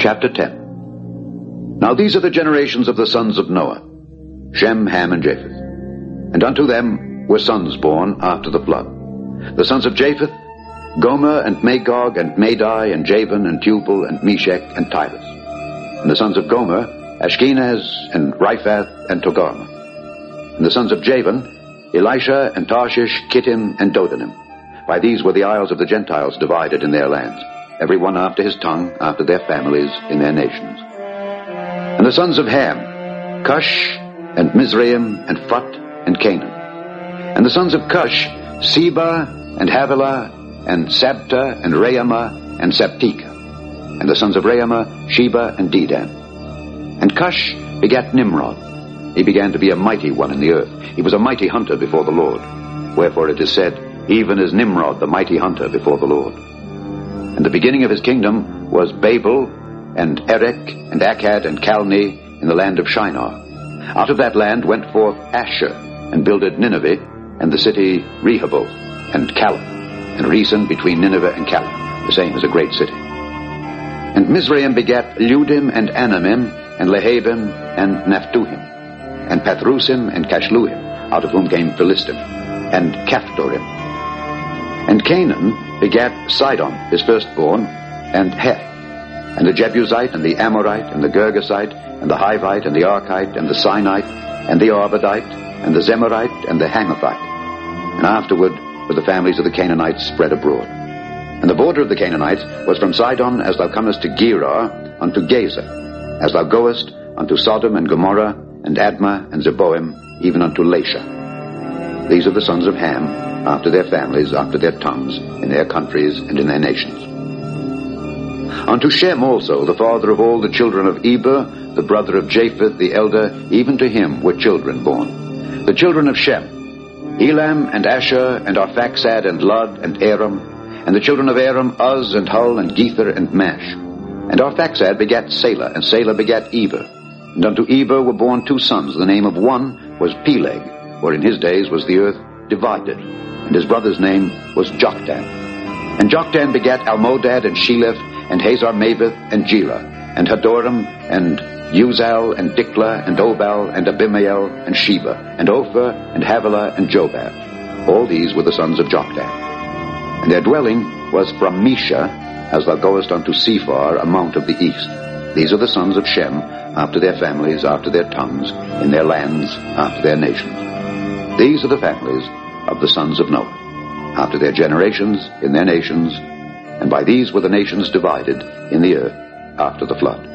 Chapter 10. Now these are the generations of the sons of Noah, Shem, Ham, and Japheth. And unto them were sons born after the flood. The sons of Japheth, Gomer, and Magog, and Madai, and Javan, and Tubal, and Meshech, and Tyrus. And the sons of Gomer, Ashkenaz, and Riphath, and Togarmah. And the sons of Javan, Elisha, and Tarshish, Kittim, and Dodanim. By these were the isles of the Gentiles divided in their lands, every one after his tongue, after their families, in their nations. And the sons of Ham, Cush, and Mizraim, and Phut, and Canaan. And the sons of Cush, Seba, and Havilah, and Sabta, and Raamah, and Sabteka. And the sons of Raamah, Sheba, and Dedan. And Cush begat Nimrod. He began to be a mighty one in the earth. He was a mighty hunter before the Lord. Wherefore it is said, even as Nimrod, the mighty hunter before the Lord. And the beginning of his kingdom was Babel, and Erech, and Akkad, and Calneh, in the land of Shinar. Out of that land went forth Asher, and builded Nineveh, and the city Rehoboth, and Calah, and Resen between Nineveh and Calah, the same is a great city. And Mizraim begat Ludim, and Anamim, and Lehabim, and Naphtuhim, and Pathrusim, and Cashluhim, out of whom came Philistim, and Caphtorim. And Canaan begat Sidon, his firstborn, and Heth, and the Jebusite, and the Amorite, and the Girgasite, and the Hivite, and the Archite, and the Sinite, and the Arvadite, and the Zemarite, and the Hamathite. And afterward were the families of the Canaanites spread abroad. And the border of the Canaanites was from Sidon as thou comest to Gerar unto Gaza, as thou goest unto Sodom and Gomorrah, and Admah, and Zeboim, even unto Lasha. These are the sons of Ham, after their families, after their tongues, in their countries, and in their nations. Unto Shem also, the father of all the children of Eber, the brother of Japheth the elder, even to him were children born. The children of Shem, Elam, and Asher, and Arphaxad, and Lud, and Aram. And the children of Aram, Uz, and Hul, and Gether, and Mash. And Arphaxad begat Salah, and Salah begat Eber. And unto Eber were born two sons. The name of one was Peleg, for in his days was the earth divided. And his brother's name was Joktan. And Joktan begat Almodad, and Sheleph, and Hazar-Maveth, and Jerah, and Hadoram, and Uzal, and Diklah, and Obal, and Abimael, and Sheba, and Ophir, and Havilah, and Jobab. All these were the sons of Joktan. And their dwelling was from Mesha, as thou goest unto Sephar, a mount of the east. These are the sons of Shem, after their families, after their tongues, in their lands, after their nations. These are the families of the sons of Noah, after their generations, in their nations, and by these were the nations divided in the earth after the flood.